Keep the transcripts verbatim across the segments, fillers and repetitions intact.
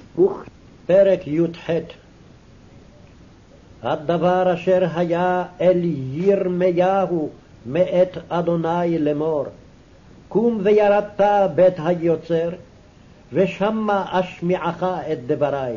פרק י"ח. הדבר אשר היה אל ירמיהו מאת אדוני לאמור, קום וירדת בית היוצר, ושמה אשמיעך את דברי.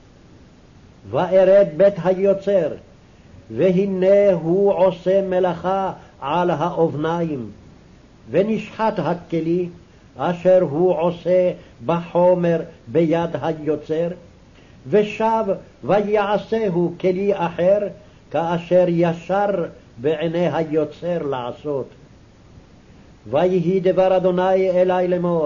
וארד בית היוצר, והנה הוא עושה מלאכה על האבניים, ונשחט הכלי אשר הוא עושה בחומר ביד היוצר, ושב ויעשהו כלי אחר כאשר ישר בעיני היוצר לעשות. ויהי דבר אדוני אלי לאמור,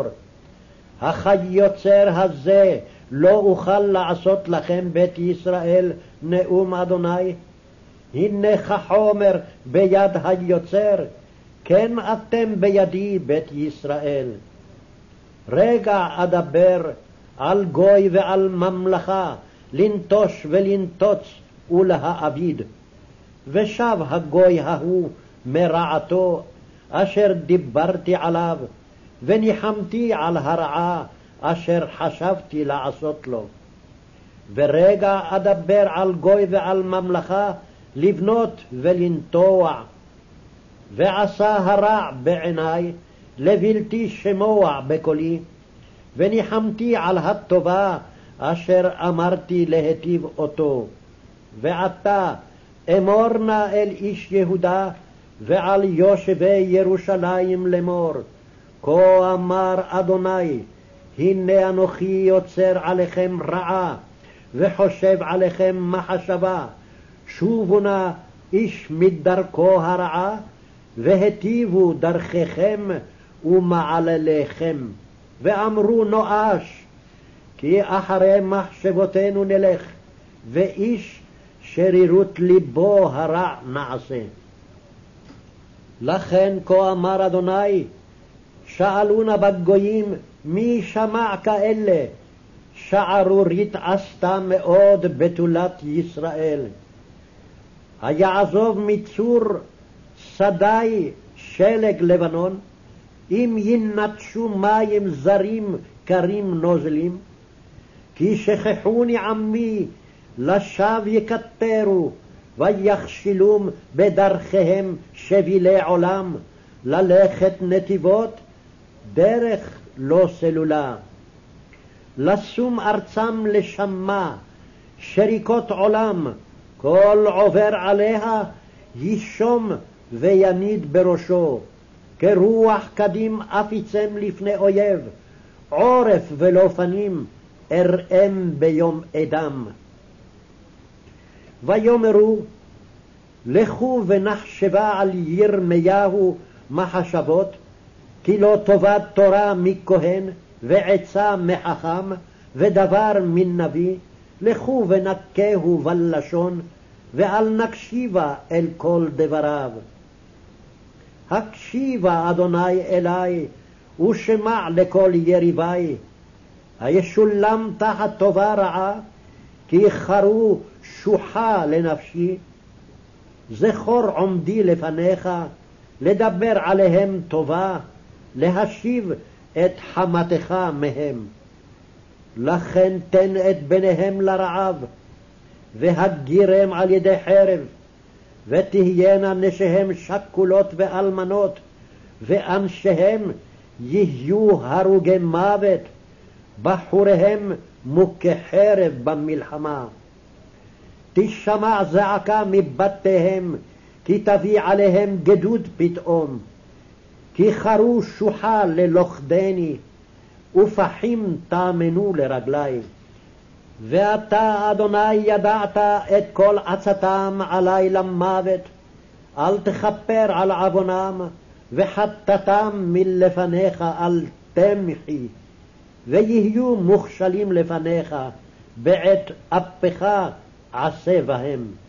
היוצר הזה לא אוכל לעשות לכם בית ישראל נאום אדוני? הנה כחומר ביד היוצר, כן אתם בידי בית ישראל. רגע אדבר על גוי ועל ממלכה, לנטוש ולנטוץ ולהאביד. ושב הגוי ההוא מרעתו אשר דיברתי עליו, וניחמתי על הרעה אשר חשבתי לעשות לו. ורגע אדבר על גוי ועל ממלכה, לבנות ולנטוע. ועשה הרע בעיני, לבלתי שמוע בקולי, וניחמתי על הטובה אשר אמרתי להיטיב אותו. ועתה אמור נא אל איש יהודה ועל יושבי ירושלים לאמור, כה אמר אדוני, הנה אנוכי יוצר עליכם רעה, וחושב עליכם מחשבה. שובו נא איש מדרכו הרעה, והטיבו דרכיכם ומעלליכם. ואמרו נואש, כי אחרי מחשבותינו נלך, ואיש שרירות ליבו הרע נעשה. לכן כה אמר אדוני, שאלו נא בגויים מי שמע כאלה, שערורית עשתה מאוד בתולת ישראל. היעזוב מצור שדי שלג לבנון, אם ינטשו מים זרים קרים נוזלים. כי שכחוני עמי, לשווא יקטרו, ויכשילום בדרכיהם שבילי עולם, ללכת נתיבות, דרך לא סלולה. לשום ארצם לשמה, שריקות עולם, כל עובר עליה ישום ויניד בראשו. כרוח קדים אפיצם לפני אויב, עורף ולא פנים אראם ביום אדם. ויאמרו, לכו ונחשבה על ירמיהו מחשבות, כי לא טובת תורה מכהן, ועצה מחכם, ודבר מן נביא. לכו ונקהו בלשון, ואל נקשיבה אל כל דבריו. הקשיבה אדוני אלי, ושמע לכל יריבי. הישולם תחת טובה רעה, כי חרו שוחה לנפשי. זכור עומדי לפניך, לדבר עליהם טובה, להשיב את חמתך מהם. לכן תן את בניהם לרעב, והגירם על ידי חרב, ותהיינה נשיהם שכולות ואלמנות, ואנשיהם יהיו הרוגי מוות, בחוריהם מוכי חרב במלחמה. תשמע זעקה מבתיהם, כי תביא עליהם גדוד פתאום. כי חרו שוחה ללוכדני, ופחים תאמנו לרגלי. ואתה אדוני ידעת את כל עצתם עלי למוות, אל תכפר על עוונם, וחטאתם מלפניך אל תמחי. ויהיו מוכשלים לפניך, בעת אפך עשה בהם.